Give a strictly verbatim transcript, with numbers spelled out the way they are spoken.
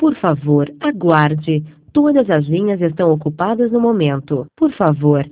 Por favor, aguarde. Todas as linhas estão ocupadas no momento. Por favor,